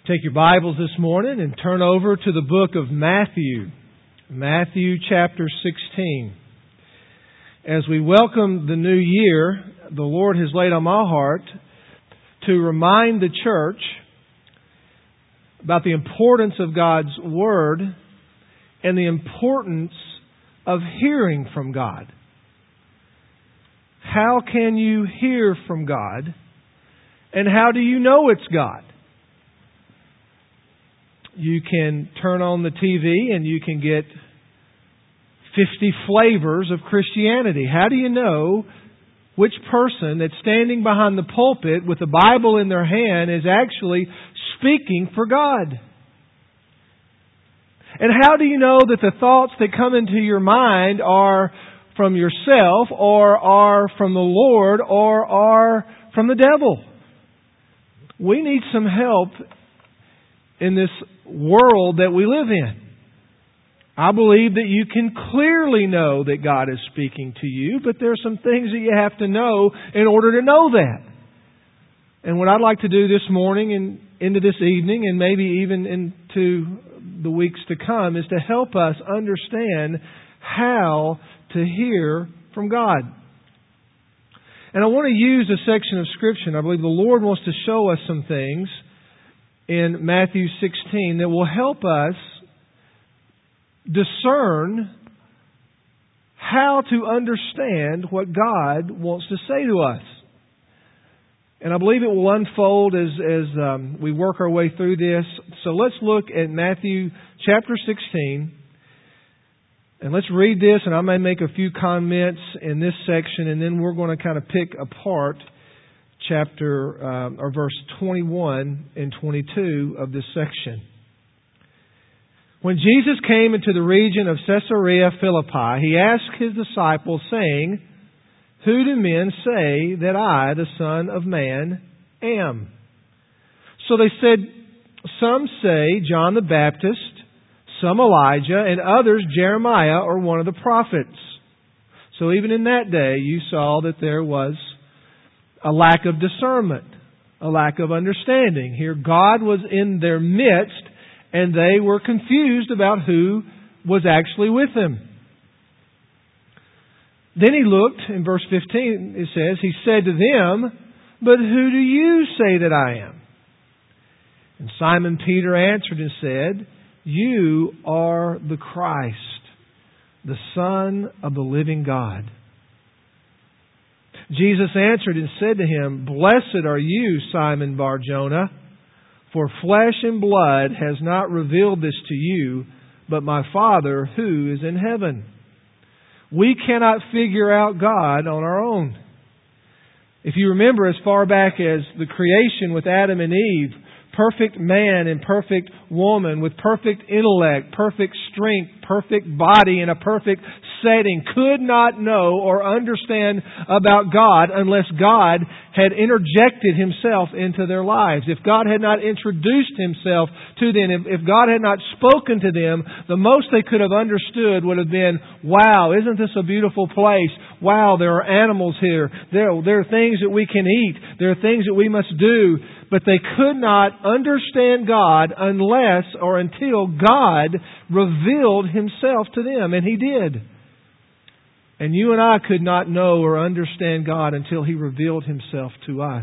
Take your Bibles this morning and turn over to the book of Matthew. Matthew chapter 16. As we welcome the new year, the Lord has laid on my heart to remind the church about the importance of God's Word and the importance of hearing from God. How can you hear from God? And how do you know it's God? You can turn on the TV and you can get 50 flavors of Christianity. How do you know which person that's standing behind the pulpit with the Bible in their hand is actually speaking for God? And how do you know that the thoughts that come into your mind are from yourself or are from the Lord or are from the devil? We need some help in this world that we live in. I believe that you can clearly know that God is speaking to you, but there are some things that you have to know in order to know that. And what I'd like to do this morning and into this evening and maybe even into the weeks to come is to help us understand how to hear from God. And I want to use a section of Scripture. I believe the Lord wants to show us some things in Matthew 16 that will help us discern how to understand what God wants to say to us. And I believe it will unfold as we work our way through this. So let's look at Matthew chapter 16. And let's read this, and I may make a few comments in this section, and then we're going to kind of pick apart verse 21 and 22 of this section. When Jesus came into the region of Caesarea Philippi, He asked His disciples, saying, "Who do men say that I, the Son of Man, am?" So they said, "Some say John the Baptist, some Elijah, and others Jeremiah or one of the prophets." So even in that day, you saw that there was a lack of discernment, a lack of understanding. Here God was in their midst, and they were confused about who was actually with them. Then He looked, in verse 15 it says, He said to them, "But who do you say that I am?" And Simon Peter answered and said, "You are the Christ, the Son of the living God." Jesus answered and said to him, "Blessed are you, Simon Bar-Jonah, for flesh and blood has not revealed this to you, but my Father who is in heaven." We cannot figure out God on our own. If you remember as far back as the creation with Adam and Eve, perfect man and perfect woman with perfect intellect, perfect strength, perfect body, and a perfect setting could not know or understand about God unless God had interjected Himself into their lives. If God had not introduced Himself to them, if God had not spoken to them, the most they could have understood would have been, "Wow, isn't this a beautiful place? Wow, there are animals here. There are things that we can eat. There are things that we must do." But they could not understand God unless or until God revealed Himself to them. And He did. And you and I could not know or understand God until He revealed Himself to us.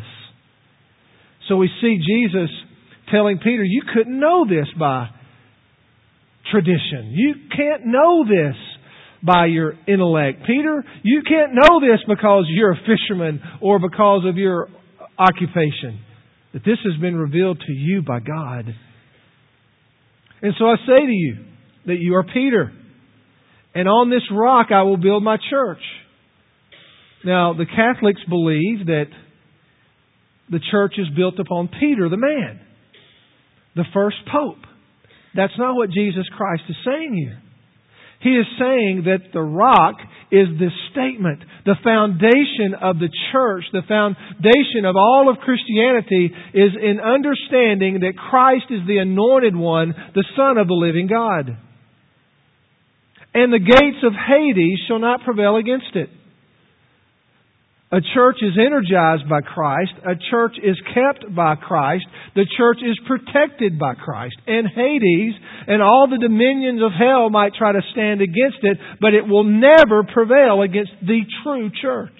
So we see Jesus telling Peter, you couldn't know this by tradition. You can't know this by your intellect. Peter, you can't know this because you're a fisherman or because of your occupation. That this has been revealed to you by God. And so I say to you that you are Peter. And on this rock I will build my church. Now, the Catholics believe that the church is built upon Peter, the man, the first pope. That's not what Jesus Christ is saying here. He is saying that the rock is this statement. The foundation of the church, the foundation of all of Christianity is in understanding that Christ is the anointed one, the Son of the living God. And the gates of Hades shall not prevail against it. A church is energized by Christ. A church is kept by Christ. The church is protected by Christ. And Hades and all the dominions of hell might try to stand against it, but it will never prevail against the true church.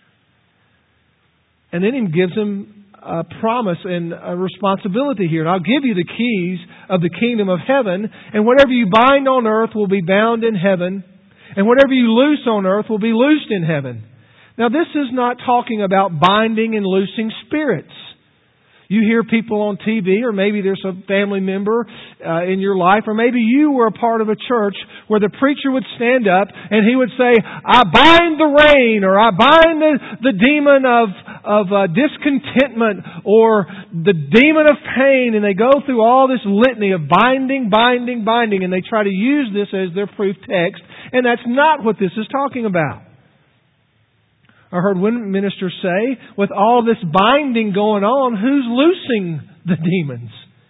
And then He gives them a promise and a responsibility here. And I'll give you the keys of the kingdom of heaven. And whatever you bind on earth will be bound in heaven. And whatever you loose on earth will be loosed in heaven. Now, this is not talking about binding and loosing spirits. You hear people on TV, or maybe there's a family member in your life, or maybe you were a part of a church where the preacher would stand up and he would say, I bind the rain, or I bind the demon of discontentment, or the demon of pain, and they go through all this litany of binding, binding, binding, and they try to use this as their proof text, and that's not what this is talking about. I heard one minister say, with all this binding going on, who's loosing the demons?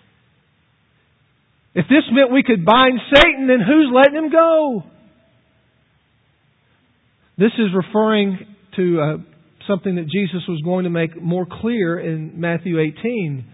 If this meant we could bind Satan, then who's letting him go? This is referring to something that Jesus was going to make more clear in Matthew 18.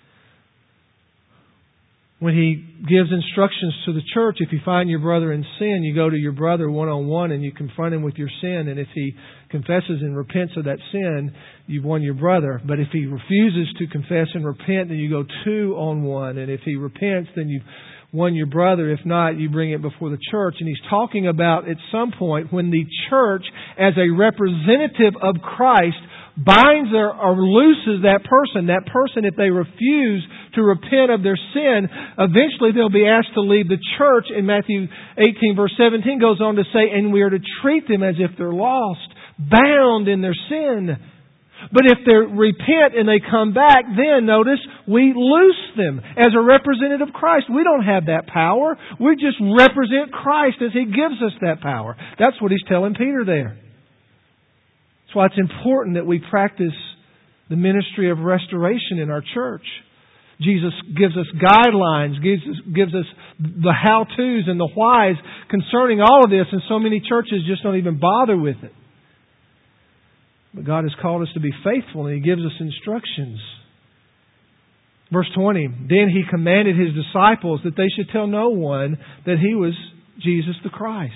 When He gives instructions to the church, if you find your brother in sin, you go to your brother one-on-one and you confront him with your sin. And if he confesses and repents of that sin, you've won your brother. But if he refuses to confess and repent, then you go 2-on-1. And if he repents, then you've won your brother. If not, you bring it before the church. And He's talking about at some point when the church, as a representative of Christ, binds or looses that person, if they refuse to repent of their sin, eventually they'll be asked to leave the church. In Matthew 18 verse 17 goes on to say, and we are to treat them as if they're lost, bound in their sin. But if they repent and they come back, then notice, we loose them as a representative of Christ. We don't have that power. We just represent Christ as He gives us that power. That's what He's telling Peter there. That's why it's important that we practice the ministry of restoration in our church. Jesus gives us guidelines, gives us the how-tos and the whys concerning all of this, and so many churches just don't even bother with it. But God has called us to be faithful, and He gives us instructions. Verse 20, then He commanded His disciples that they should tell no one that He was Jesus the Christ.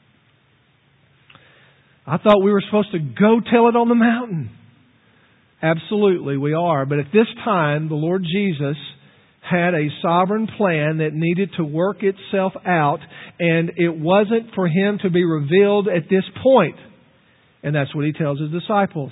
I thought we were supposed to go tell it on the mountain. Absolutely, we are. But at this time, the Lord Jesus had a sovereign plan that needed to work itself out, and it wasn't for Him to be revealed at this point. And that's what He tells His disciples.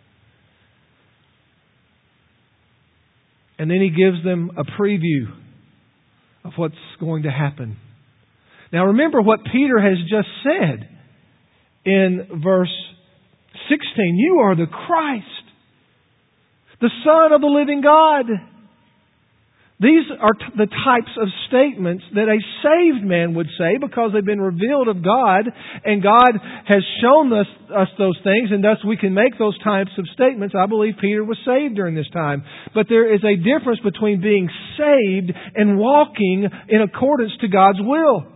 And then He gives them a preview of what's going to happen. Now remember what Peter has just said in verse 16. You are the Christ, the Son of the living God. These are the types of statements that a saved man would say because they've been revealed of God, and God has shown us those things, and thus we can make those types of statements. I believe Peter was saved during this time. But there is a difference between being saved and walking in accordance to God's will.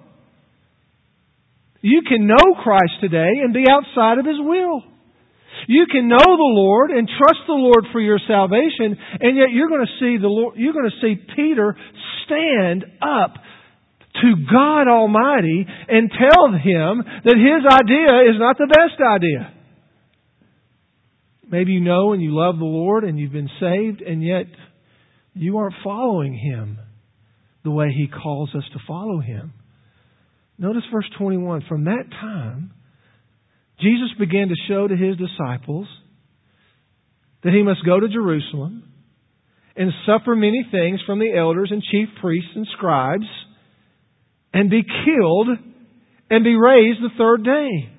You can know Christ today and be outside of His will. You can know the Lord and trust the Lord for your salvation, and yet you're going to see the Lord. You're going to see Peter stand up to God Almighty and tell Him that his idea is not the best idea. Maybe you know and you love the Lord and you've been saved, and yet you aren't following Him the way He calls us to follow Him. Notice verse 21. From that time, Jesus began to show to His disciples that He must go to Jerusalem and suffer many things from the elders and chief priests and scribes and be killed and be raised the third day.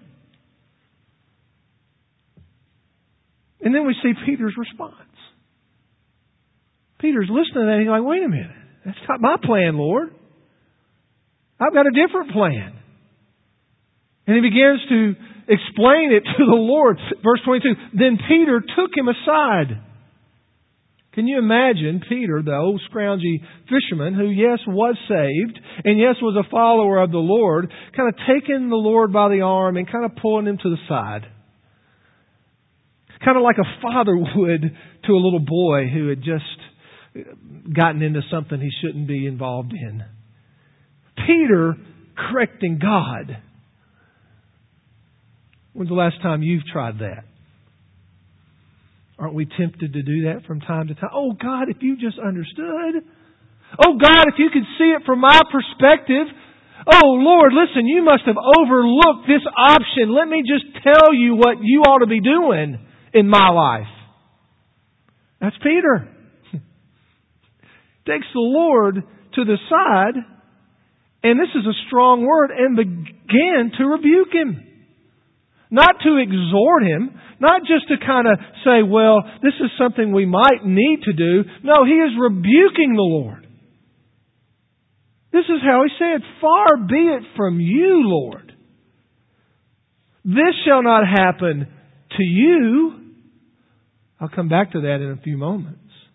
And then we see Peter's response. Peter's listening to that and he's like, wait a minute, that's not my plan, Lord. I've got a different plan. And he begins to explain it to the Lord. Verse 22, then Peter took him aside. Can you imagine Peter, the old scroungy fisherman, who yes, was saved, and yes, was a follower of the Lord, kind of taking the Lord by the arm and kind of pulling him to the side. Kind of like a father would to a little boy who had just gotten into something he shouldn't be involved in. Peter correcting God. When's the last time you've tried that? Aren't we tempted to do that from time to time? Oh God, if you just understood. Oh God, if you could see it from my perspective. Oh Lord, listen, you must have overlooked this option. Let me just tell you what you ought to be doing in my life. That's Peter. Takes the Lord to the side, and this is a strong word, and began to rebuke him. Not to exhort him, not just to kind of say, well, this is something we might need to do. No, he is rebuking the Lord. This is how he said, far be it from you, Lord. This shall not happen to you. I'll come back to that in a few moments.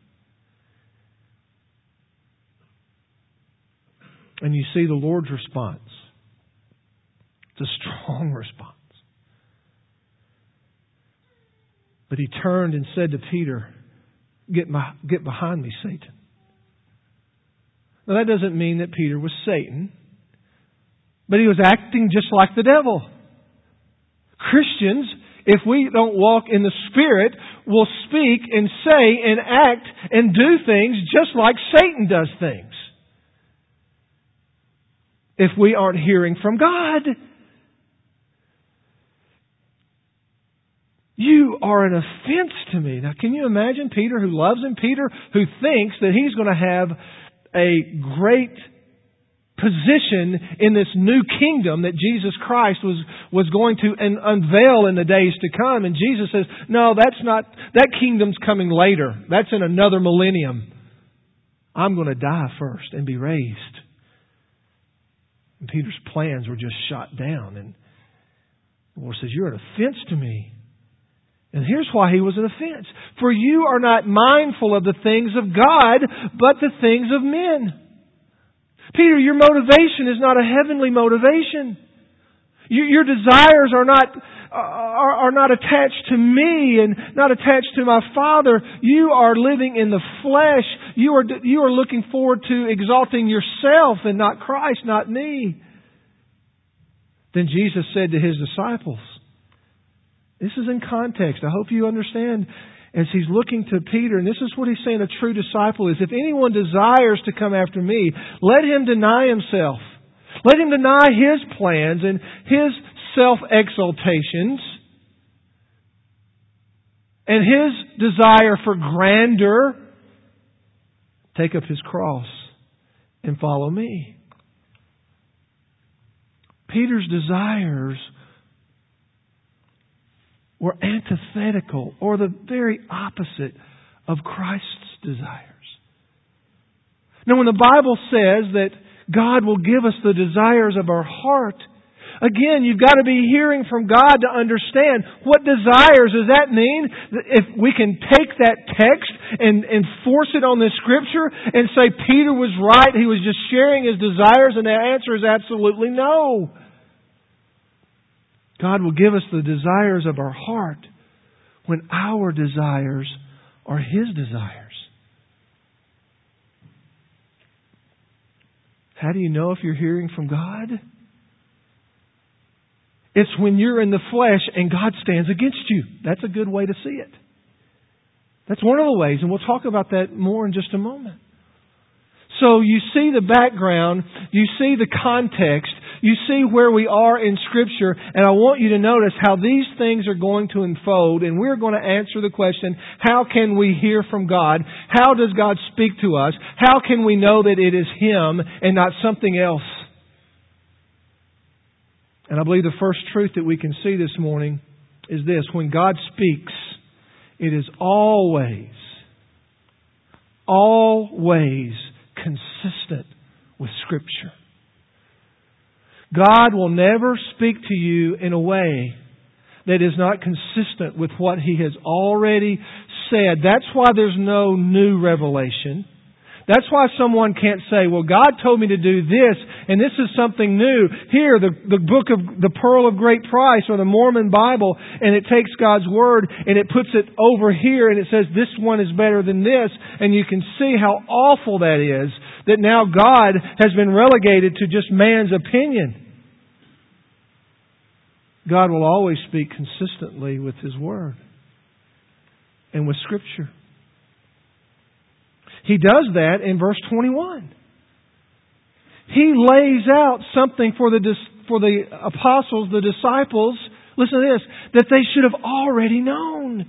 And you see the Lord's response. It's a strong response. But He turned and said to Peter, Get behind me, Satan. Now that doesn't mean that Peter was Satan, but he was acting just like the devil. Christians, if we don't walk in the Spirit, will speak and say and act and do things just like Satan does things. If we aren't hearing from God. You are an offense to me. Now can you imagine Peter who loves Him? Peter who thinks that he's going to have a great position in this new kingdom that Jesus Christ was going to unveil in the days to come. And Jesus says, no, that kingdom's coming later. That's in another millennium. I'm going to die first and be raised. And Peter's plans were just shot down. And the Lord says, you're an offense to me. And here's why he was an offense. For you are not mindful of the things of God, but the things of men. Peter, your motivation is not a heavenly motivation. Your desires are not attached to me and not attached to my Father. You are living in the flesh. You are looking forward to exalting yourself and not Christ, not me. Then Jesus said to His disciples, this is in context. I hope you understand as He's looking to Peter, and this is what He's saying a true disciple is. If anyone desires to come after me, let him deny himself. Let him deny his plans and his self-exaltations and his desire for grandeur. Take up his cross and follow me. Peter's desires were antithetical or the very opposite of Christ's desires. Now when the Bible says that God will give us the desires of our heart, again, you've got to be hearing from God to understand what desires does that mean? If we can take that text and force it on this Scripture and say Peter was right, he was just sharing his desires, and the answer is absolutely no. God will give us the desires of our heart when our desires are His desires. How do you know if you're hearing from God? It's when you're in the flesh and God stands against you. That's a good way to see it. That's one of the ways, and we'll talk about that more in just a moment. So you see the background, you see the context, you see where we are in Scripture, and I want you to notice how these things are going to unfold, and we're going to answer the question, how can we hear from God? How does God speak to us? How can we know that it is Him and not something else? And I believe the first truth that we can see this morning is this. When God speaks, it is always consistent with Scripture. God will never speak to you in a way that is not consistent with what He has already said. That's why there's no new revelation. That's why someone can't say, well, God told me to do this, and this is something new. Here, the book of the Pearl of Great Price, or the Mormon Bible, and it takes God's Word, and it puts it over here, and it says this one is better than this, and you can see how awful that is, that now God has been relegated to just man's opinion. God will always speak consistently with His Word and with Scripture. He does that in verse 21. He lays out something for the apostles, the disciples, listen to this, that they should have already known.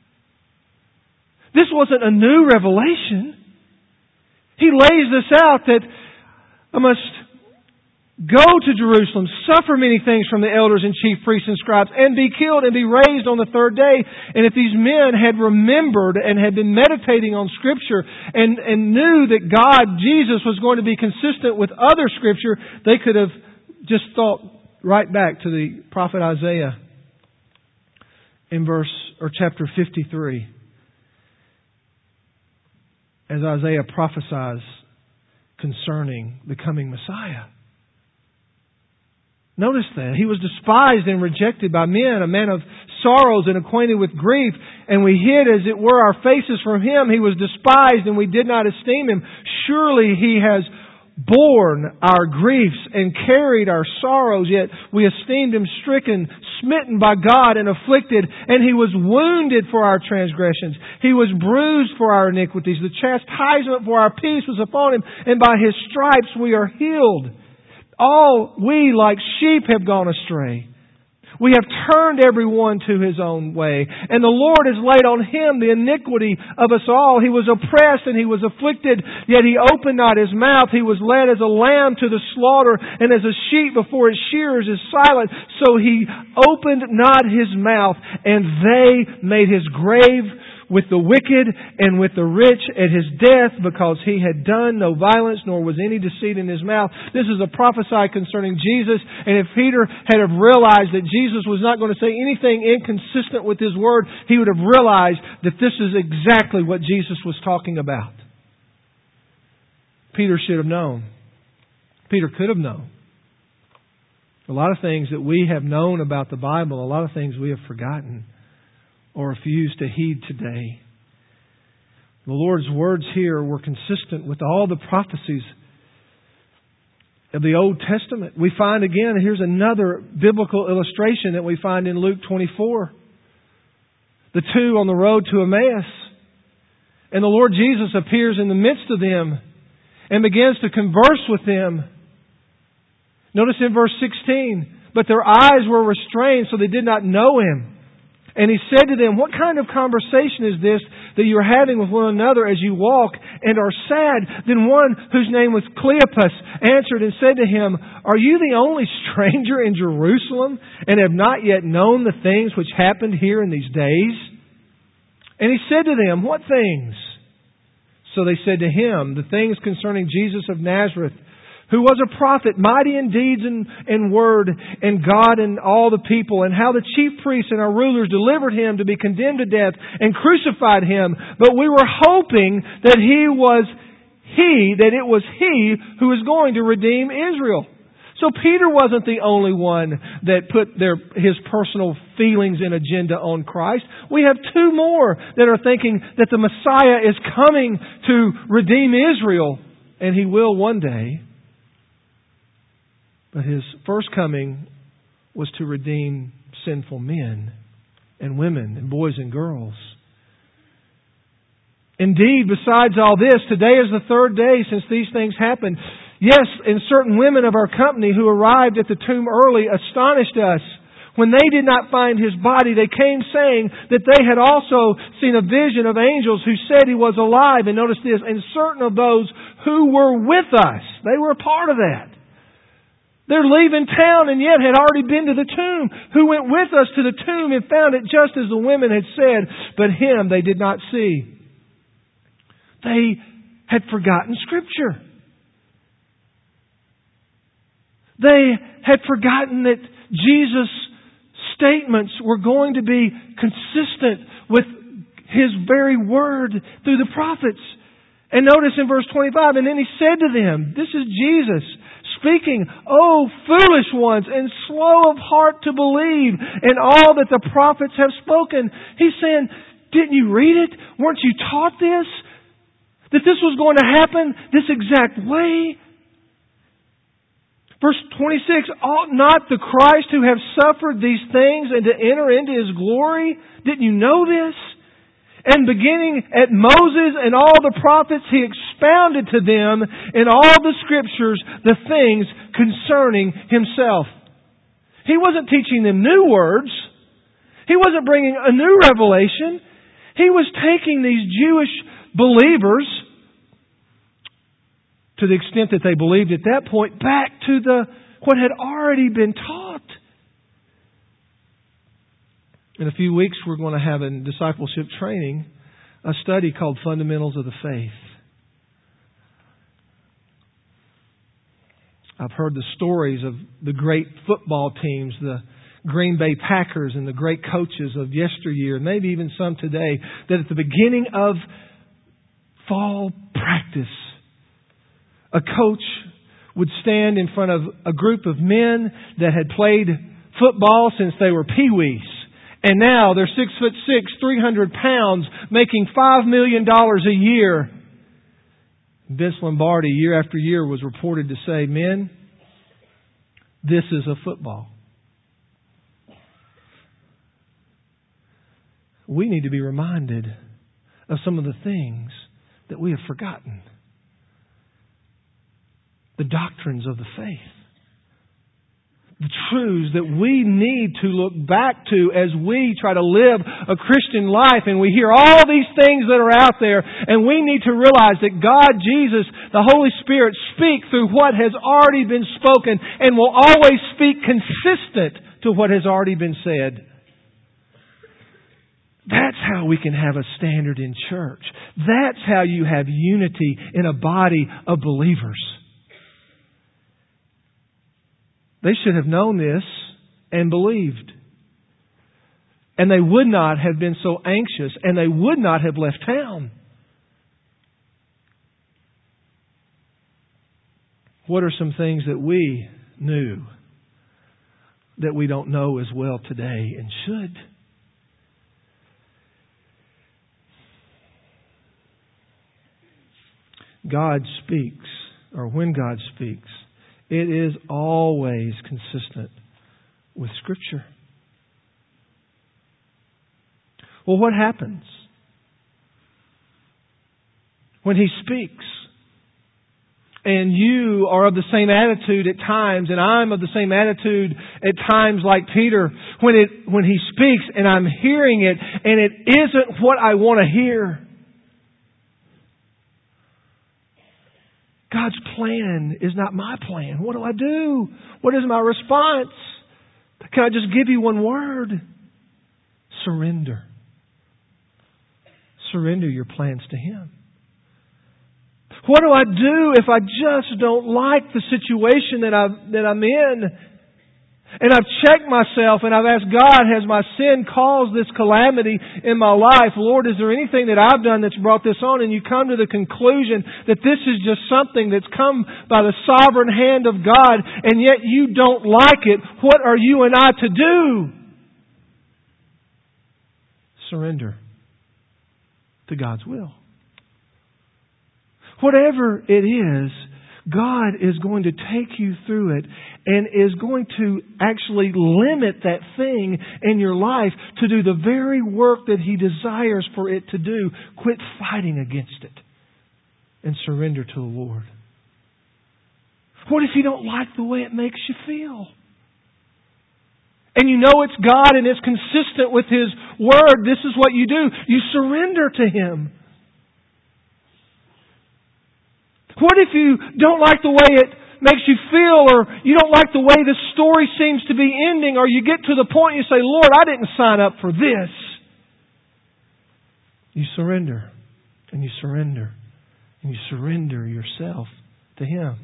This wasn't a new revelation. He lays this out that I must go to Jerusalem, suffer many things from the elders and chief priests and scribes, and be killed and be raised on the third day. And if these men had remembered and had been meditating on Scripture and knew that God, Jesus, was going to be consistent with other Scripture, they could have just thought right back to the prophet Isaiah in chapter 53. As Isaiah prophesies concerning the coming Messiah. Notice that. He was despised and rejected by men, a man of sorrows and acquainted with grief, and we hid as it were our faces from Him. He was despised and we did not esteem Him. Surely He has borne our griefs and carried our sorrows, yet we esteemed Him stricken, smitten by God and afflicted, and He was wounded for our transgressions. He was bruised for our iniquities. The chastisement for our peace was upon Him, and by His stripes we are healed. All we like sheep have gone astray. We have turned everyone to his own way. And the Lord has laid on Him the iniquity of us all. He was oppressed and He was afflicted, yet He opened not His mouth. He was led as a lamb to the slaughter, and as a sheep before its shearers is silent. So He opened not His mouth, and they made His grave with the wicked and with the rich at His death, because He had done no violence, nor was any deceit in His mouth. This is a prophesy concerning Jesus, and if Peter had have realized that Jesus was not going to say anything inconsistent with His Word, he would have realized that this is exactly what Jesus was talking about. Peter should have known. Peter could have known. A lot of things that we have known about the Bible, a lot of things we have forgotten or refuse to heed today. The Lord's words here were consistent with all the prophecies of the Old Testament. We find again, here's another biblical illustration that we find in Luke 24. The two on the road to Emmaus. And the Lord Jesus appears in the midst of them and begins to converse with them. Notice in verse 16, but their eyes were restrained, so they did not know Him. And He said to them, what kind of conversation is this that you are having with one another as you walk and are sad? Then one whose name was Cleopas answered and said to Him, are you the only stranger in Jerusalem and have not yet known the things which happened here in these days? And He said to them, what things? So they said to Him, the things concerning Jesus of Nazareth, who was a prophet, mighty in deeds and word, and God and all the people, and how the chief priests and our rulers delivered Him to be condemned to death and crucified Him. But we were hoping that it was He who was going to redeem Israel. So Peter wasn't the only one that put his personal feelings and agenda on Christ. We have two more that are thinking that the Messiah is coming to redeem Israel, and He will one day. But His first coming was to redeem sinful men and women and boys and girls. Indeed, besides all this, today is the third day since these things happened. Yes, and certain women of our company who arrived at the tomb early astonished us. When they did not find His body, they came saying that they had also seen a vision of angels who said He was alive. And notice this, and certain of those who were with us, they were a part of that. They're leaving town and yet had already been to the tomb. Who went with us to the tomb and found it just as the women had said, but Him they did not see. They had forgotten Scripture. They had forgotten that Jesus' statements were going to be consistent with His very word through the prophets. And notice in verse 25, and then He said to them, this is Jesus speaking, "O foolish ones and slow of heart to believe in all that the prophets have spoken." He's saying, didn't you read it? Weren't you taught this? That this was going to happen this exact way? Verse 26, ought not the Christ to have suffered these things and to enter into His glory? Didn't you know this? And beginning at Moses and all the prophets, He expounded to them in all the Scriptures the things concerning Himself. He wasn't teaching them new words. He wasn't bringing a new revelation. He was taking these Jewish believers, to the extent that they believed at that point, back to what had already been taught. In a few weeks, we're going to have in discipleship training a study called Fundamentals of the Faith. I've heard the stories of the great football teams, the Green Bay Packers and the great coaches of yesteryear, maybe even some today, that at the beginning of fall practice, a coach would stand in front of a group of men that had played football since they were peewees. And now they're 6'6", 300 pounds, making $5 million a year. Vince Lombardi, year after year, was reported to say, "Men, this is a football." We need to be reminded of some of the things that we have forgotten. The doctrines of the faith. The truths that we need to look back to as we try to live a Christian life, and we hear all these things that are out there, and we need to realize that God, Jesus, the Holy Spirit speak through what has already been spoken and will always speak consistent to what has already been said. That's how we can have a standard in church. That's how you have unity in a body of believers. They should have known this and believed. And they would not have been so anxious, and they would not have left town. What are some things that we knew that we don't know as well today and should? God speaks, or when God speaks, it is always consistent with Scripture. Well, what happens when He speaks and you are of the same attitude at times, and I'm of the same attitude at times like Peter, when He speaks and I'm hearing it and it isn't what I want to hear? God's plan is not my plan. What do I do? What is my response? Can I just give you one word? Surrender. Surrender your plans to Him. What do I do if I just don't like the situation that I'm in? And I've checked myself and I've asked God, has my sin caused this calamity in my life? Lord, is there anything that I've done that's brought this on? And you come to the conclusion that this is just something that's come by the sovereign hand of God, and yet you don't like it. What are you and I to do? Surrender to God's will. Whatever it is, God is going to take you through it and is going to actually limit that thing in your life to do the very work that He desires for it to do. Quit fighting against it and surrender to the Lord. What if you don't like the way it makes you feel? And you know it's God and it's consistent with His Word. This is what you do. You surrender to Him. What if you don't like the way it makes you feel, or you don't like the way the story seems to be ending, or you get to the point you say, Lord, I didn't sign up for this. You surrender, and you surrender, and you surrender yourself to Him.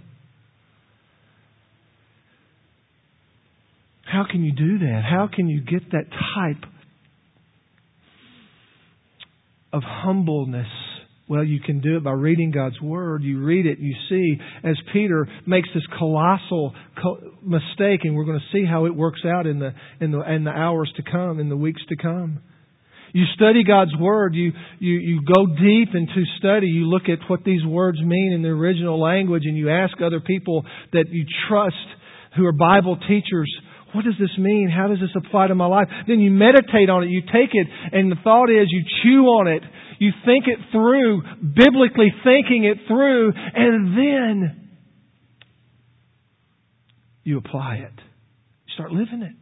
How can you do that? How can you get that type of humbleness Well, you can do it by reading God's Word. You read it, you see, as Peter makes this colossal mistake, and we're going to see how it works out in the hours to come, in the weeks to come. You study God's Word. You go deep into study. You look at what these words mean in the original language, and you ask other people that you trust who are Bible teachers, what does this mean? How does this apply to my life? Then you meditate on it. You take it, and the thought is you chew on it. You think it through, biblically thinking it through, and then you apply it. You start living it.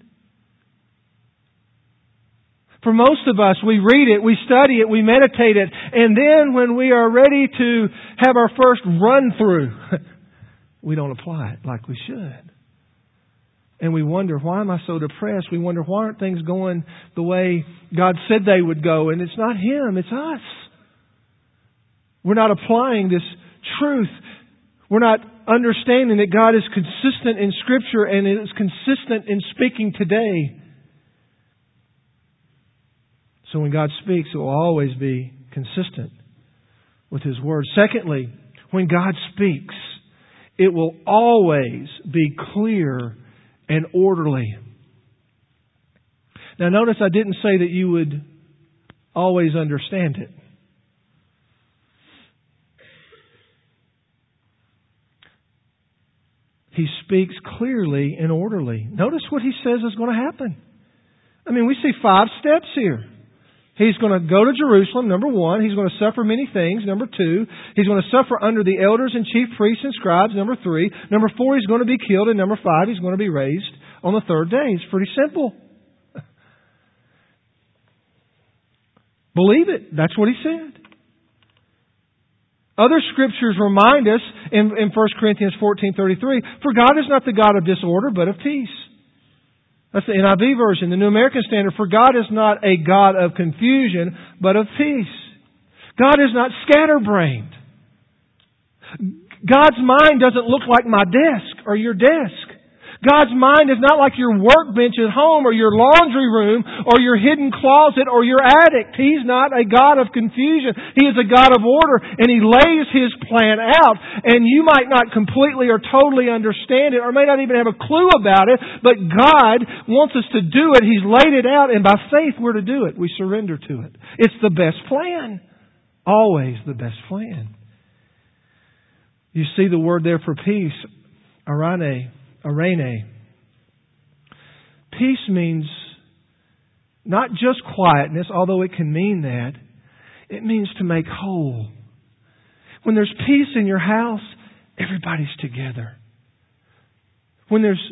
For most of us, we read it, we study it, we meditate it, and then when we are ready to have our first run through, we don't apply it like we should. And we wonder, why am I so depressed? We wonder, why aren't things going the way God said they would go? And it's not Him, it's us. We're not applying this truth. We're not understanding that God is consistent in Scripture and is consistent in speaking today. So when God speaks, it will always be consistent with His Word. Secondly, when God speaks, it will always be clear and orderly. Now notice I didn't say that you would always understand it. He speaks clearly and orderly. Notice what He says is going to happen. I mean, we see 5 steps here. He's going to go to Jerusalem, number 1. He's going to suffer many things, number 2. He's going to suffer under the elders and chief priests and scribes, number 3. Number 4, He's going to be killed. And number 5, He's going to be raised on the 3rd day. It's pretty simple. Believe it. That's what He said. Other scriptures remind us in 1 Corinthians 14:33, for God is not the God of disorder, but of peace. That's the NIV version. The New American Standard, for God is not a God of confusion, but of peace. God is not scatterbrained. God's mind doesn't look like my desk or your desk. God's mind is not like your workbench at home or your laundry room or your hidden closet or your attic. He's not a God of confusion. He is a God of order, and He lays His plan out. And you might not completely or totally understand it or may not even have a clue about it, but God wants us to do it. He's laid it out, and by faith we're to do it. We surrender to it. It's the best plan. Always the best plan. You see the word there for peace, arene. Peace means not just quietness, although it can mean that. It means to make whole. When there's peace in your house, everybody's together. When there's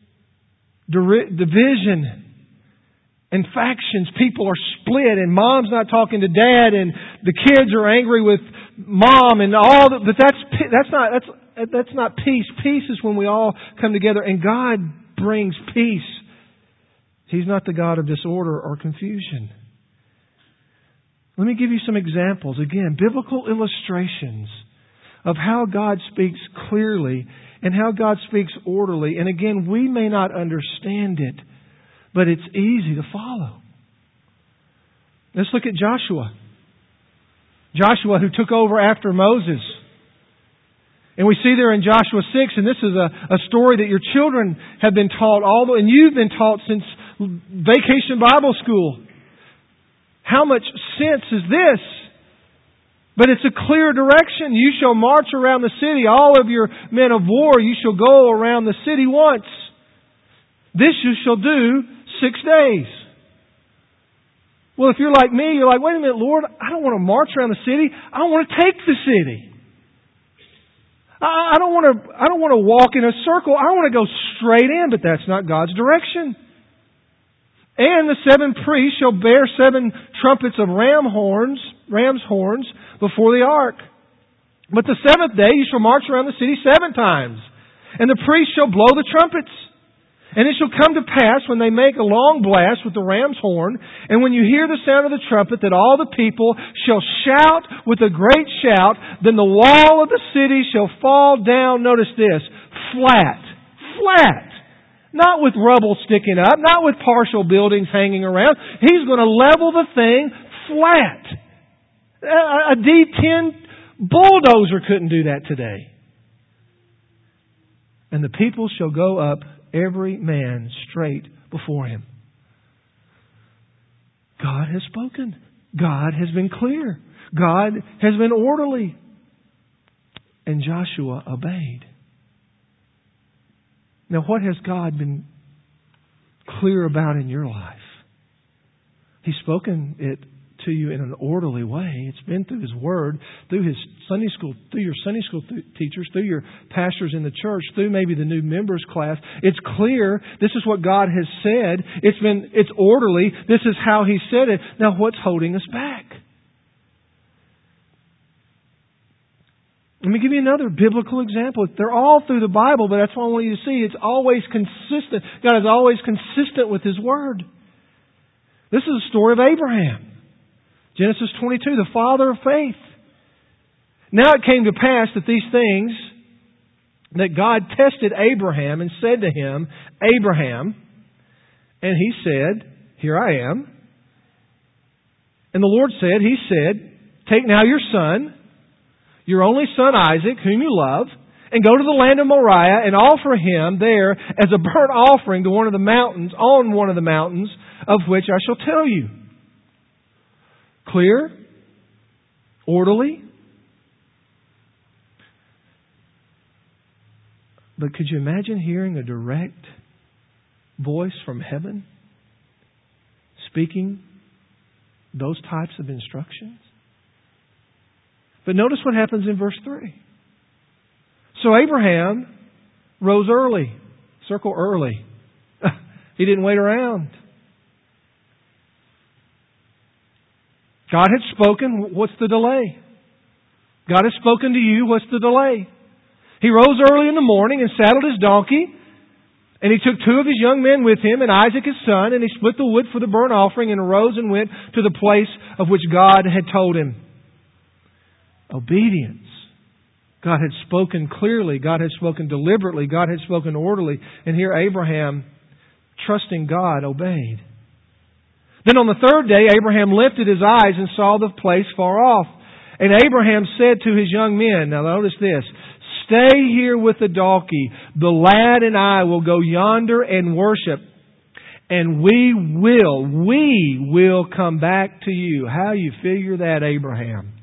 division and factions, people are split, and mom's not talking to dad, and the kids are angry with mom, and all that. But that's not peace. Peace is when we all come together, and God brings peace. He's not the God of disorder or confusion. Let me give you some examples. Again, biblical illustrations of how God speaks clearly and how God speaks orderly. And again, we may not understand it, but it's easy to follow. Let's look at Joshua. Joshua, who took over after Moses. And we see there in Joshua 6, and this is a story that your children have been taught, and you've been taught since Vacation Bible School. How much sense is this? But it's a clear direction. You shall march around the city, all of your men of war. You shall go around the city once. This you shall do 6 days. Well, if you're like me, you're like, wait a minute, Lord, I don't want to march around the city. I want to take the city. I don't want to walk in a circle. I want to go straight in, but that's not God's direction. And the 7 priests shall bear 7 trumpets of ram's horns before the ark. But the 7th day you shall march around the city 7 times. And the priests shall blow the trumpets. And it shall come to pass when they make a long blast with the ram's horn, and when you hear the sound of the trumpet, that all the people shall shout with a great shout, then the wall of the city shall fall down, notice this, flat. Not with rubble sticking up, not with partial buildings hanging around. He's going to level the thing flat. A D10 bulldozer couldn't do that today. And the people shall go up, every man straight before him. God has spoken. God has been clear. God has been orderly. And Joshua obeyed. Now, what has God been clear about in your life? He's spoken it to you in an orderly way. It's been through His Word, through His Sunday school, through your Sunday school teachers, through your pastors in the church, through maybe the new members class. It's clear. This is what God has said. It's orderly. This is how He said it. Now, what's holding us back? Let me give you another biblical example. They're all through the Bible, but that's what I want you to see. It's always consistent. God is always consistent with His Word. This is the story of Abraham. Genesis 22, the father of faith. Now it came to pass that these things, that God tested Abraham and said to him, Abraham, and he said, Here I am. And the Lord said, He said, Take now your son, your only son Isaac, whom you love, and go to the land of Moriah and offer him there as a burnt offering to one of the mountains, on one of the mountains, of which I shall tell you. Clear? Orderly? But could you imagine hearing a direct voice from heaven speaking those types of instructions? But notice what happens in verse 3. So Abraham rose early. Circle early. He didn't wait around. God had spoken. What's the delay? God has spoken to you. What's the delay? He rose early in the morning and saddled his donkey. And he took 2 of his young men with him and Isaac his son. And he split the wood for the burnt offering and arose and went to the place of which God had told him. Obedience. God had spoken clearly. God had spoken deliberately. God had spoken orderly. And here Abraham, trusting God, obeyed. Then on the 3rd day, Abraham lifted his eyes and saw the place far off. And Abraham said to his young men, now notice this, Stay here with the donkey. The lad and I will go yonder and worship. And we will come back to you. How you figure that, Abraham?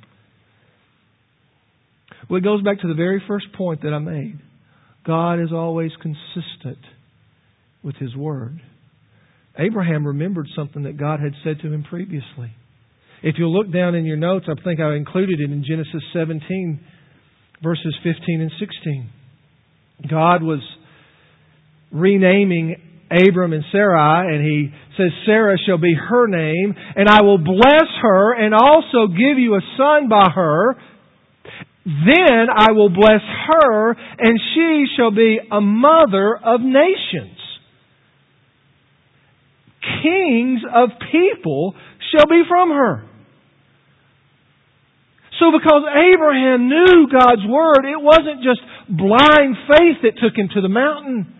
Well, it goes back to the very first point that I made. God is always consistent with His Word. Abraham remembered something that God had said to him previously. If you'll look down in your notes, I think I included it in Genesis 17, verses 15 and 16. God was renaming Abram and Sarai, and He says, Sarah shall be her name, and I will bless her and also give you a son by her. Then I will bless her, and she shall be a mother of nations. Kings of people shall be from her. So because Abraham knew God's Word, it wasn't just blind faith that took him to the mountain.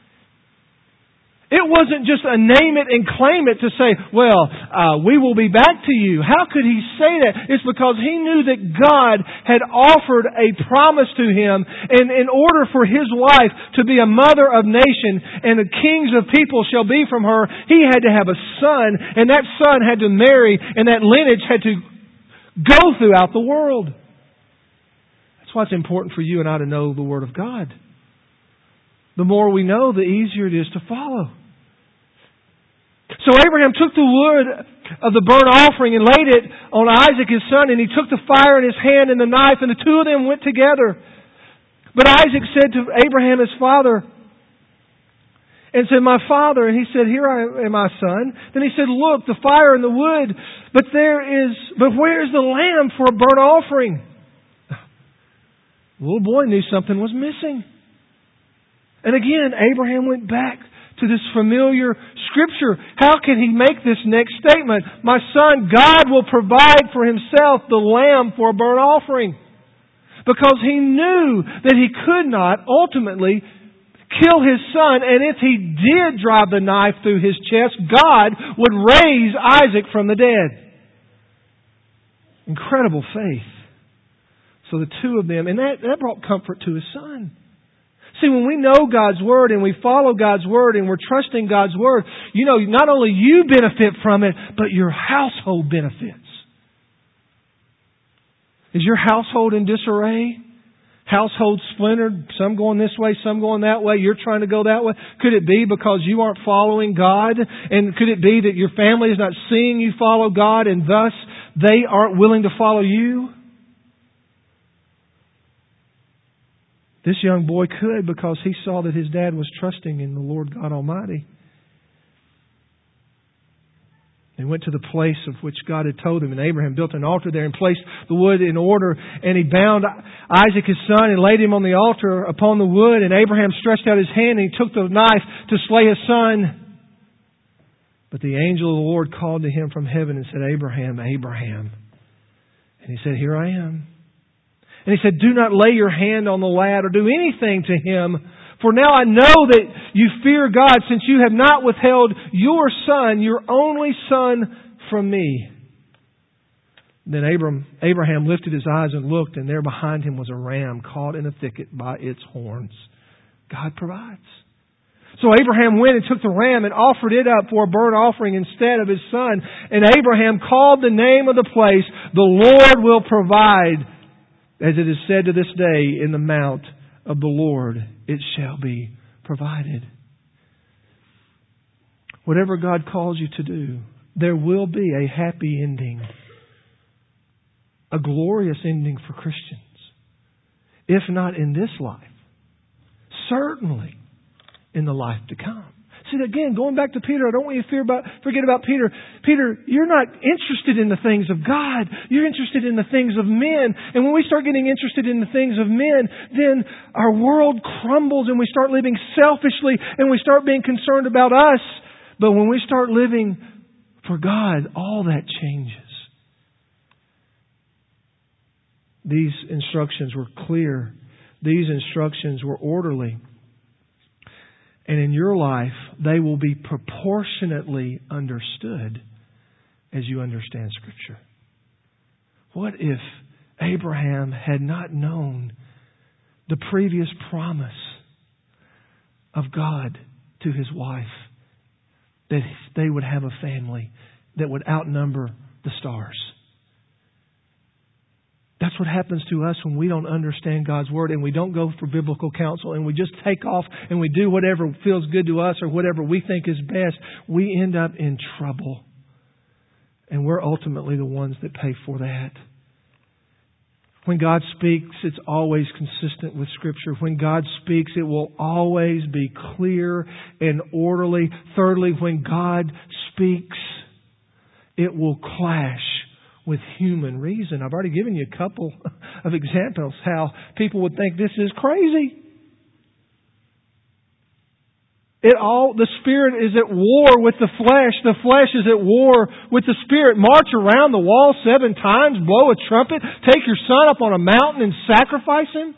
It wasn't just a name it and claim it to say, we will be back to you. How could he say that? It's because he knew that God had offered a promise to him. And in order for his wife to be a mother of nations and the kings of people shall be from her, he had to have a son. And that son had to marry, and that lineage had to go throughout the world. That's why it's important for you and I to know the Word of God. The more we know, the easier it is to follow. So Abraham took the wood of the burnt offering and laid it on Isaac his son, and he took the fire in his hand and the knife, and the 2 of them went together. But Isaac said to Abraham his father, and said, My father. And he said, Here I am, my son. Then he said, Look, the fire and the wood, but where is the lamb for a burnt offering? The little boy knew something was missing. And again, Abraham went back to this familiar Scripture. How can he make this next statement? My son, God will provide for Himself the lamb for a burnt offering. Because he knew that he could not ultimately kill his son, and if he did drive the knife through his chest, God would raise Isaac from the dead. Incredible faith. So the two of them, and that brought comfort to his son. See, when we know God's Word and we follow God's Word and we're trusting God's Word, you know, not only you benefit from it, but your household benefits. Is your household in disarray? Household splintered? Some going this way, some going that way. You're trying to go that way. Could it be because you aren't following God? And could it be that your family is not seeing you follow God and thus they aren't willing to follow you? This young boy could because he saw that his dad was trusting in the Lord God Almighty. He went to the place of which God had told him, and Abraham built an altar there and placed the wood in order, and he bound Isaac his son and laid him on the altar upon the wood, and Abraham stretched out his hand and he took the knife to slay his son. But the angel of the Lord called to him from heaven and said, Abraham, Abraham. And he said, Here I am. And he said, Do not lay your hand on the lad or do anything to him. For now I know that you fear God, since you have not withheld your son, your only son, from me. Then Abraham lifted his eyes and looked, and there behind him was a ram caught in a thicket by its horns. God provides. So Abraham went and took the ram and offered it up for a burnt offering instead of his son. And Abraham called the name of the place, The Lord Will Provide. As it is said to this day, in the mount of the Lord it shall be provided. Whatever God calls you to do, there will be a happy ending. A glorious ending for Christians. If not in this life, certainly in the life to come. See, again, going back to Peter, I don't want you to forget about Peter. Peter, you're not interested in the things of God. You're interested in the things of men. And when we start getting interested in the things of men, then our world crumbles and we start living selfishly and we start being concerned about us. But when we start living for God, all that changes. These instructions were clear. These instructions were orderly. And in your life, they will be proportionately understood as you understand Scripture. What if Abraham had not known the previous promise of God to his wife that they would have a family that would outnumber the stars? That's what happens to us when we don't understand God's Word and we don't go for biblical counsel and we just take off and we do whatever feels good to us or whatever we think is best. We end up in trouble. And we're ultimately the ones that pay for that. When God speaks, it's always consistent with Scripture. When God speaks, it will always be clear and orderly. Thirdly, when God speaks, it will clash with human reason. I've already given you a couple of examples how people would think this is crazy. The Spirit is at war with the flesh. The flesh is at war with the Spirit. March around the wall 7 times, blow a trumpet, take your son up on a mountain and sacrifice him.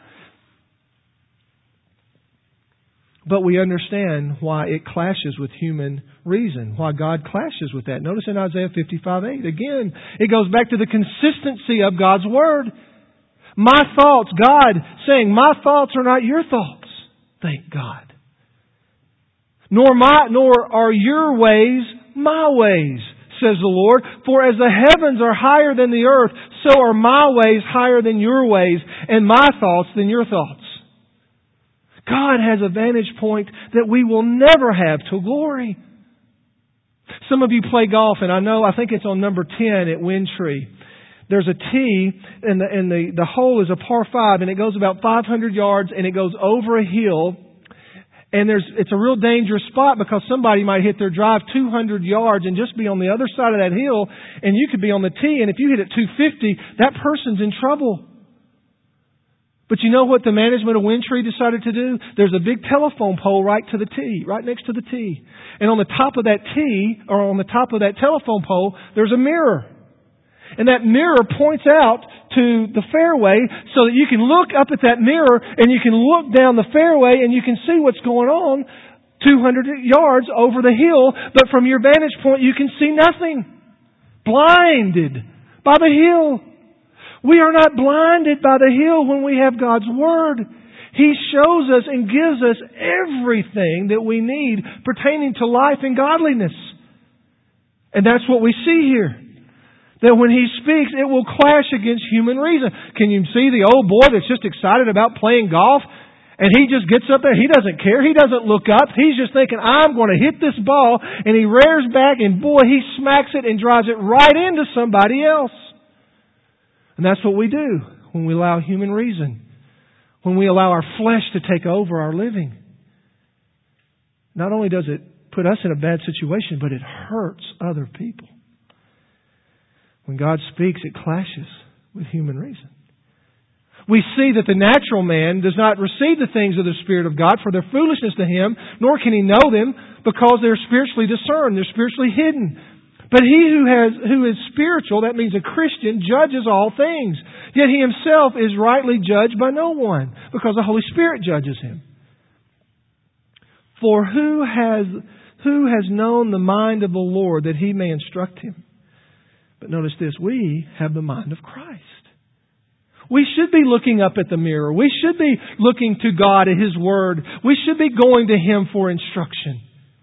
But we understand why it clashes with human reason, why God clashes with that. Notice in Isaiah 55:8, again, it goes back to the consistency of God's Word. My thoughts, God saying, my thoughts are not your thoughts. Thank God. Nor are your ways my ways, says the Lord. For as the heavens are higher than the earth, so are my ways higher than your ways, and my thoughts than your thoughts. God has a vantage point that we will never have to glory. Some of you play golf, and I think it's on number 10 at Windtree. There's a tee, and the hole is a par 5, and it goes about 500 yards, and it goes over a hill. And it's a real dangerous spot because somebody might hit their drive 200 yards and just be on the other side of that hill, and you could be on the tee, and if you hit it 250, that person's in trouble. But you know what the management of Windtree decided to do? There's a big telephone pole right to the tee, right next to the tee. And on the top of that tee, or on the top of that telephone pole, there's a mirror. And that mirror points out to the fairway so that you can look up at that mirror and you can look down the fairway and you can see what's going on 200 yards over the hill. But from your vantage point, you can see nothing. Blinded by the hill. We are not blinded by the hill when we have God's Word. He shows us and gives us everything that we need pertaining to life and godliness. And that's what we see here. That when He speaks, it will clash against human reason. Can you see the old boy that's just excited about playing golf? And he just gets up there. He doesn't care. He doesn't look up. He's just thinking, I'm going to hit this ball. And he rears back and boy, he smacks it and drives it right into somebody else. And that's what we do when we allow human reason. When we allow our flesh to take over our living. Not only does it put us in a bad situation, but it hurts other people. When God speaks, it clashes with human reason. We see that the natural man does not receive the things of the Spirit of God, for they're foolishness to him, nor can he know them, because they're spiritually discerned, they're spiritually hidden. But he who is spiritual, that means a Christian, judges all things. Yet he himself is rightly judged by no one, because the Holy Spirit judges him. For who has known the mind of the Lord that he may instruct him? But notice this, we have the mind of Christ. We should be looking up at the mirror. We should be looking to God at His Word. We should be going to Him for instruction.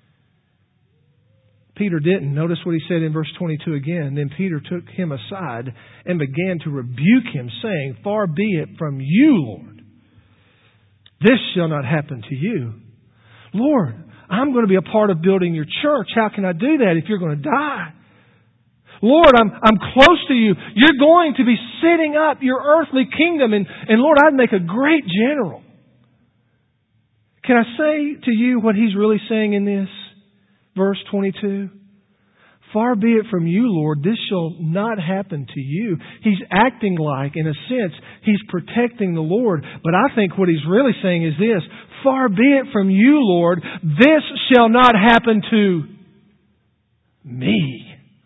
Peter didn't. Notice what he said in verse 22 again. Then Peter took him aside and began to rebuke him, saying, Far be it from you, Lord. This shall not happen to you. Lord, I'm going to be a part of building your church. How can I do that if you're going to die? Lord, I'm close to you. You're going to be setting up your earthly kingdom. And Lord, I'd make a great general. Can I say to you what he's really saying in this? Verse 22. Far be it from you, Lord, this shall not happen to you. He's acting like, in a sense, he's protecting the Lord. But I think what he's really saying is this. Far be it from you, Lord, this shall not happen to me.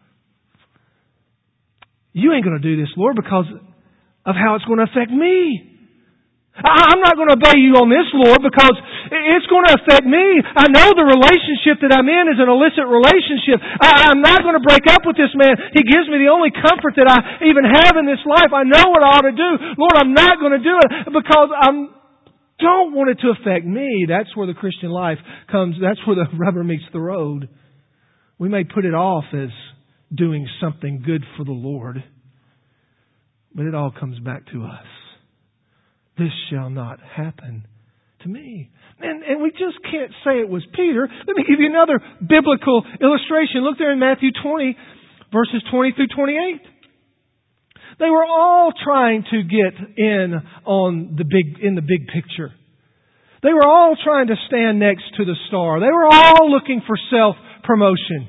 You ain't going to do this, Lord, because of how it's going to affect me. I'm not going to obey you on this, Lord, because it's going to affect me. I know the relationship that I'm in is an illicit relationship. I'm not going to break up with this man. He gives me the only comfort that I even have in this life. I know what I ought to do. Lord, I'm not going to do it because I don't want it to affect me. That's where the Christian life comes. That's where the rubber meets the road. We may put it off as doing something good for the Lord, but it all comes back to us. This shall not happen to me. And we just can't say it was Peter. Let me give you another biblical illustration. Look there in Matthew 20, verses 20 through 28. They were all trying to get in the big picture. They were all trying to stand next to the star. They were all looking for self-promotion.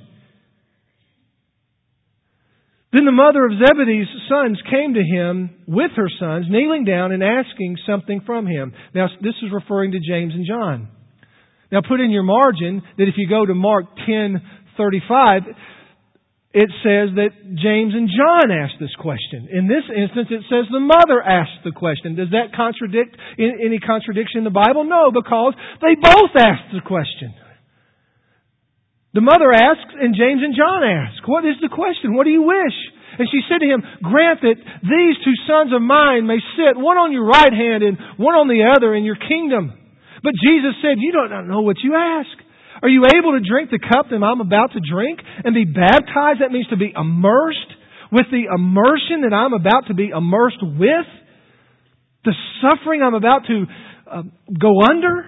Then the mother of Zebedee's sons came to him with her sons, kneeling down and asking something from him. Now, this is referring to James and John. Now, put in your margin that if you go to Mark 10:35, it says that James and John asked this question. In this instance, it says the mother asked the question. Does that contradict any contradiction in the Bible? No, because they both asked the question. The mother asks, and James and John ask, what is the question? What do you wish? And she said to him, grant that these two sons of mine may sit, one on your right hand and one on the other in your kingdom. But Jesus said, you don't know what you ask. Are you able to drink the cup that I'm about to drink and be baptized? That means to be immersed with the immersion that I'm about to be immersed with. The suffering I'm about to go under.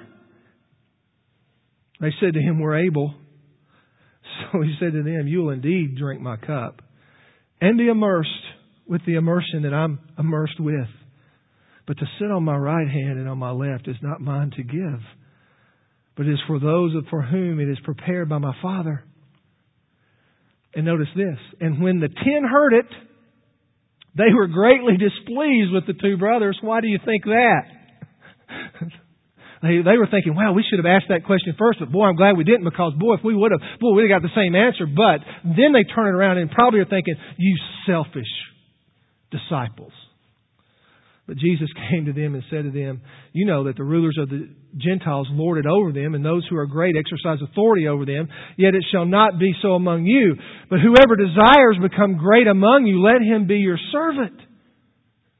They said to him, we're able. So he said to them, you will indeed drink my cup and be immersed with the immersion that I'm immersed with. But to sit on my right hand and on my left is not mine to give, but is for those for whom it is prepared by my Father. And notice this. And when the 10 heard it, they were greatly displeased with the two brothers. Why do you think that? They were thinking, wow, we should have asked that question first, but boy, I'm glad we didn't, because boy, if we would have, we'd have got the same answer. But then they turn it around and probably are thinking, you selfish disciples. But Jesus came to them and said to them, you know that the rulers of the Gentiles lord it over them, and those who are great exercise authority over them. Yet it shall not be so among you. But whoever desires become great among you, let him be your servant.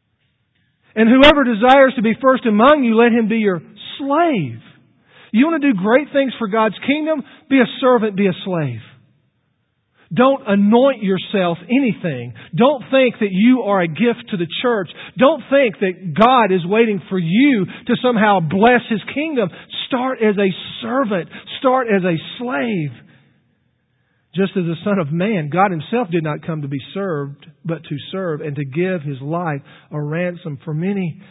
And whoever desires to be first among you, let him be your slave. You want to do great things for God's kingdom? Be a servant, be a slave. Don't anoint yourself anything. Don't think that you are a gift to the church. Don't think that God is waiting for you to somehow bless His kingdom. Start as a servant. Start as a slave. Just as the Son of Man, God Himself did not come to be served, but to serve and to give His life a ransom for many.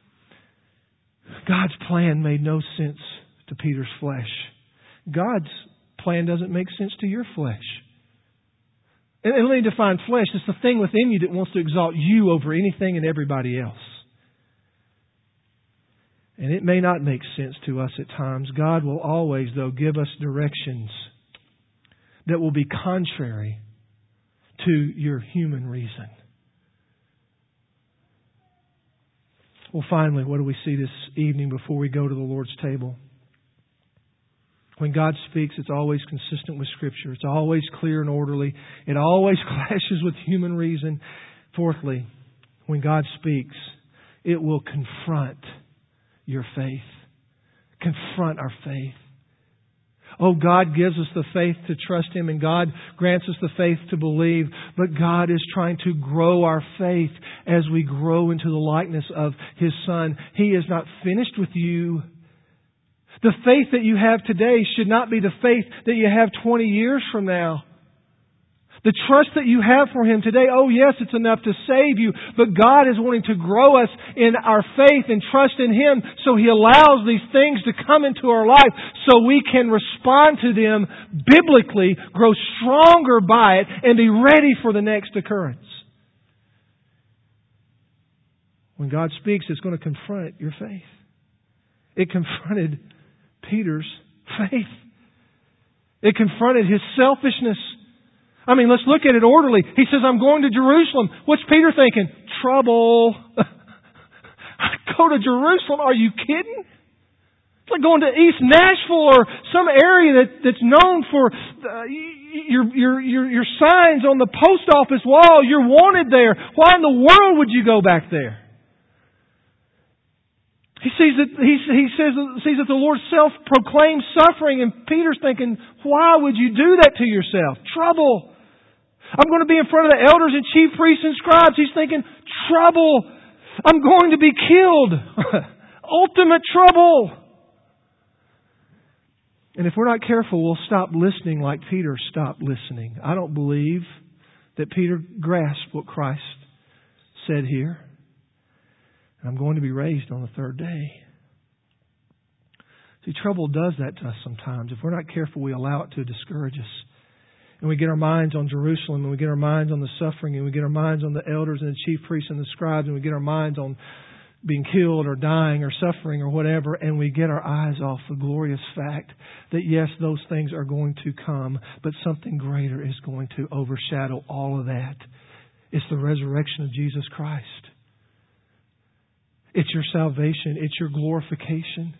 God's plan made no sense to Peter's flesh. God's plan doesn't make sense to your flesh. And let me define flesh. It's the thing within you that wants to exalt you over anything and everybody else. And it may not make sense to us at times. God will always, though, give us directions that will be contrary to your human reason. Well, finally, what do we see this evening before we go to the Lord's table? When God speaks, it's always consistent with Scripture. It's always clear and orderly. It always clashes with human reason. Fourthly, when God speaks, it will confront your faith. Confront our faith. Oh, God gives us the faith to trust Him, and God grants us the faith to believe. But God is trying to grow our faith as we grow into the likeness of His Son. He is not finished with you. The faith that you have today should not be the faith that you have 20 years from now. The trust that you have for Him today, oh yes, it's enough to save you, but God is wanting to grow us in our faith and trust in Him, so He allows these things to come into our life so we can respond to them biblically, grow stronger by it, and be ready for the next occurrence. When God speaks, it's going to confront your faith. It confronted Peter's faith. It confronted his selfishness. I mean, let's look at it orderly. He says, I'm going to Jerusalem. What's Peter thinking? Trouble. Go to Jerusalem? Are you kidding? It's like going to East Nashville or some area that's known for your signs on the post office wall. You're wanted there. Why in the world would you go back there? He sees that the Lord self-proclaims suffering, and Peter's thinking, why would you do that to yourself? Trouble. I'm going to be in front of the elders and chief priests and scribes. He's thinking, trouble. I'm going to be killed. Ultimate trouble. And if we're not careful, we'll stop listening like Peter stopped listening. I don't believe that Peter grasped what Christ said here. I'm going to be raised on the third day. See, trouble does that to us sometimes. If we're not careful, we allow it to discourage us. And we get our minds on Jerusalem, and we get our minds on the suffering, and we get our minds on the elders and the chief priests and the scribes, and we get our minds on being killed or dying or suffering or whatever, and we get our eyes off the glorious fact that yes, those things are going to come, but something greater is going to overshadow all of that. It's the resurrection of Jesus Christ. It's your salvation. It's your glorification.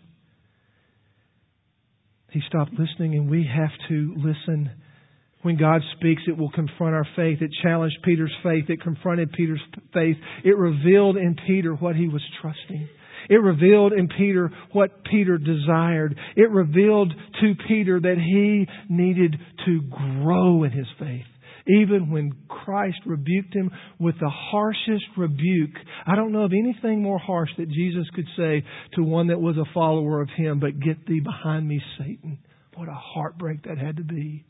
He stopped listening, and we have to listen. When God speaks, it will confront our faith. It challenged Peter's faith. It confronted Peter's faith. It revealed in Peter what he was trusting. It revealed in Peter what Peter desired. It revealed to Peter that he needed to grow in his faith. Even when Christ rebuked him with the harshest rebuke. I don't know of anything more harsh that Jesus could say to one that was a follower of Him, but get thee behind me, Satan. What a heartbreak that had to be.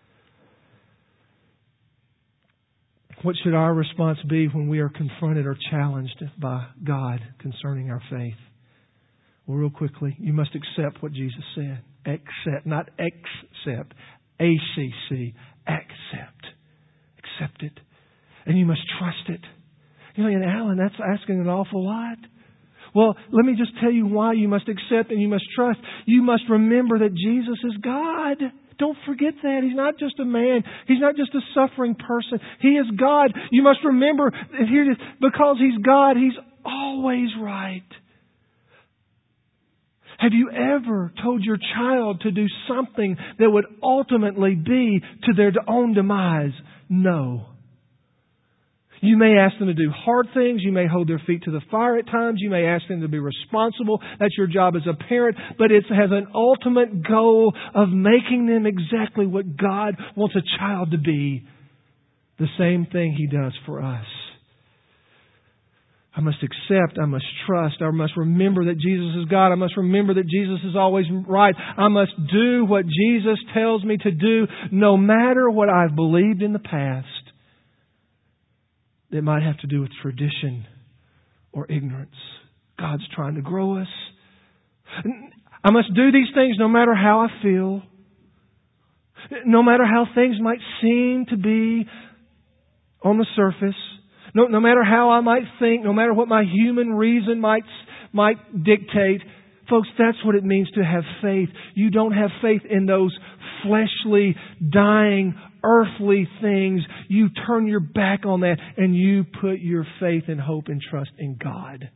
What should our response be when we are confronted or challenged by God concerning our faith? Well, real quickly, you must accept what Jesus said. Accept, not accept. ACC. Accept. Accept it. And you must trust it. You're like, Alan, that's asking an awful lot. Well, let me just tell you why you must accept and you must trust. You must remember that Jesus is God. Don't forget that. He's not just a man. He's not just a suffering person. He is God. You must remember, and here it is, because He's God, He's always right. Have you ever told your child to do something that would ultimately be to their own demise? No. You may ask them to do hard things. You may hold their feet to the fire at times. You may ask them to be responsible. That's your job as a parent. But it has an ultimate goal of making them exactly what God wants a child to be. The same thing He does for us. I must accept, I must trust, I must remember that Jesus is God. I must remember that Jesus is always right. I must do what Jesus tells me to do, no matter what I've believed in the past that might have to do with tradition or ignorance. God's trying to grow us. I must do these things no matter how I feel, no matter how things might seem to be on the surface. No matter how I might think, no matter what my human reason might dictate. Folks, that's what it means to have faith. You don't have faith in those fleshly, dying, earthly things. You turn your back on that and you put your faith and hope and trust in God.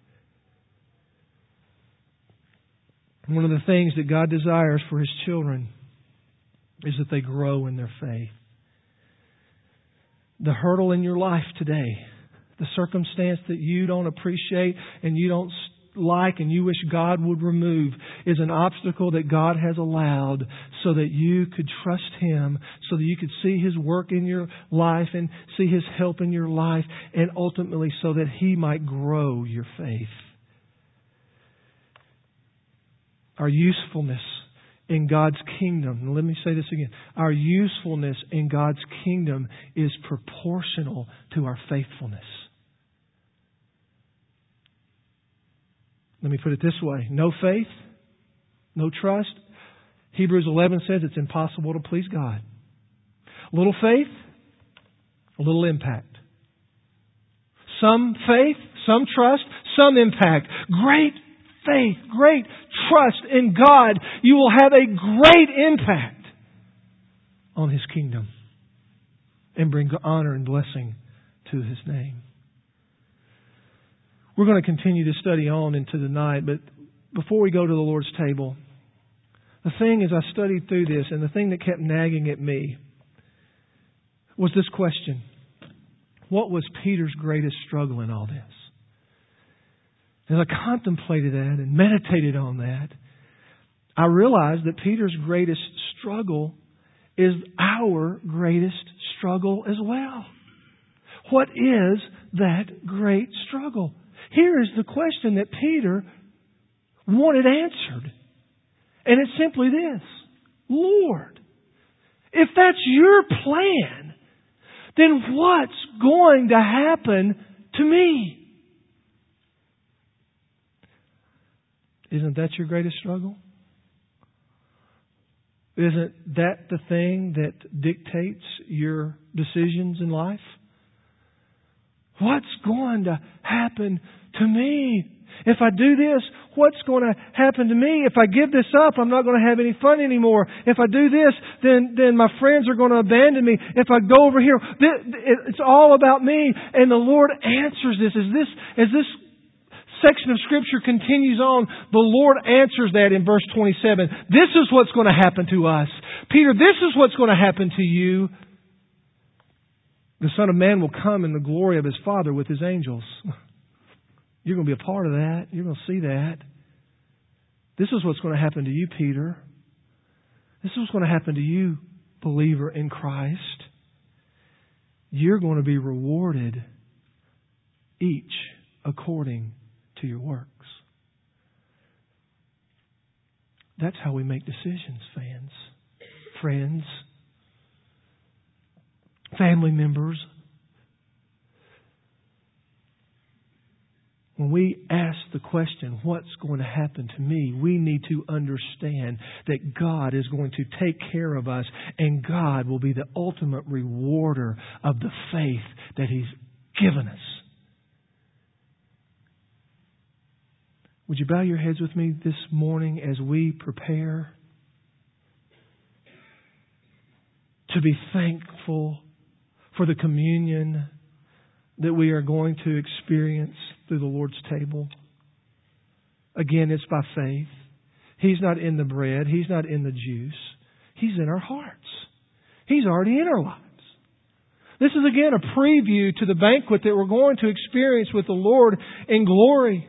One of the things that God desires for His children is that they grow in their faith. The hurdle in your life today, the circumstance that you don't appreciate and you don't like and you wish God would remove, is an obstacle that God has allowed so that you could trust Him, so that you could see His work in your life and see His help in your life, and ultimately so that He might grow your faith. Our usefulness in God's kingdom, and let me say this again, our usefulness in God's kingdom is proportional to our faithfulness. Let me put it this way. No faith, no trust. Hebrews 11 says it's impossible to please God. Little faith, a little impact. Some faith, some trust, some impact. Great faith, great trust in God. You will have a great impact on His kingdom and bring honor and blessing to His name. We're going to continue to study on into the night, but before we go to the Lord's table, the thing as I studied through this, and the thing that kept nagging at me, was this question. What was Peter's greatest struggle in all this? As I contemplated that and meditated on that, I realized that Peter's greatest struggle is our greatest struggle as well. What is that great struggle? Here is the question that Peter wanted answered. And it's simply this. Lord, if that's your plan, then what's going to happen to me? Isn't that your greatest struggle? Isn't that the thing that dictates your decisions in life? What's going to happen to me? If I do this, what's going to happen to me? If I give this up, I'm not going to have any fun anymore. If I do this, then my friends are going to abandon me. If I go over here, it's all about me. And the Lord answers this. As this section of Scripture continues on, the Lord answers that in verse 27. This is what's going to happen to us. Peter, this is what's going to happen to you. The Son of Man will come in the glory of His Father with His angels. You're going to be a part of that. You're going to see that. This is what's going to happen to you, Peter. This is what's going to happen to you, believer in Christ. You're going to be rewarded each according to your works. That's how we make decisions, friends, family members. When we ask the question, what's going to happen to me? We need to understand that God is going to take care of us, and God will be the ultimate rewarder of the faith that He's given us. Would you bow your heads with me this morning as we prepare to be thankful for the communion that we are going to experience through the Lord's table? Again, it's by faith. He's not in the bread. He's not in the juice. He's in our hearts. He's already in our lives. This is again a preview to the banquet that we're going to experience with the Lord in glory.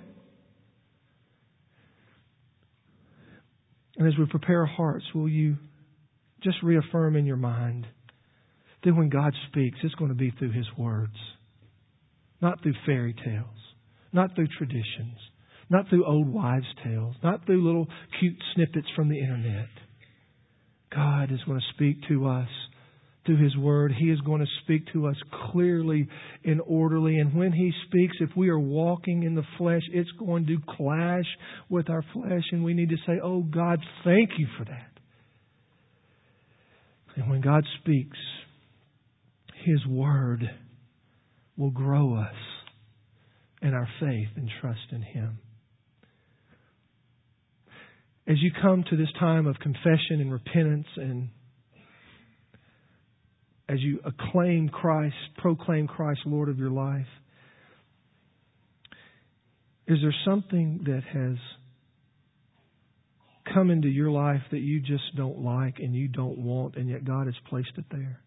And as we prepare our hearts, will you just reaffirm in your mind that when God speaks, it's going to be through His words, not through fairy tales, not through traditions, not through old wives' tales, not through little cute snippets from the internet. God is going to speak to us through His Word. He is going to speak to us clearly and orderly. And when He speaks, if we are walking in the flesh, it's going to clash with our flesh. And we need to say, oh God, thank You for that. And when God speaks, His Word will grow us in our faith and trust in Him. As you come to this time of confession and repentance, and as you proclaim Christ Lord of your life, is there something that has come into your life that you just don't like and you don't want, and yet God has placed it there?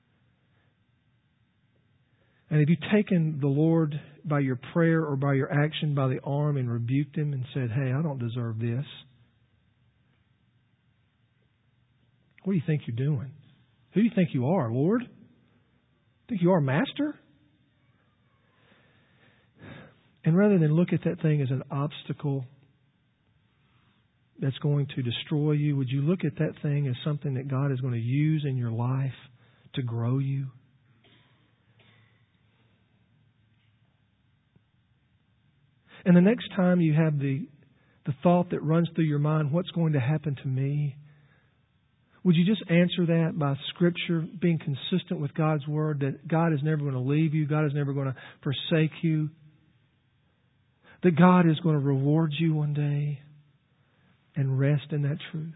And have you taken the Lord by your prayer or by your action by the arm and rebuked Him and said, hey, I don't deserve this? What do you think you're doing? Who do you think you are, Lord? Think you are Master? And rather than look at that thing as an obstacle that's going to destroy you, would you look at that thing as something that God is going to use in your life to grow you? And the next time you have the thought that runs through your mind, what's going to happen to me? Would you just answer that by Scripture, being consistent with God's Word, that God is never going to leave you, God is never going to forsake you, that God is going to reward you one day, and rest in that truth?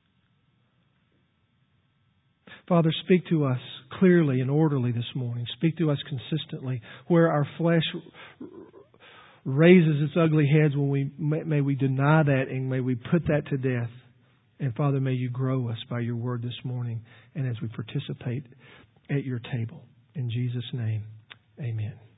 Father, speak to us clearly and orderly this morning. Speak to us consistently. Where our flesh raises its ugly heads, may we deny that and may we put that to death. And Father, may You grow us by Your Word this morning and as we participate at Your table. In Jesus' name, amen.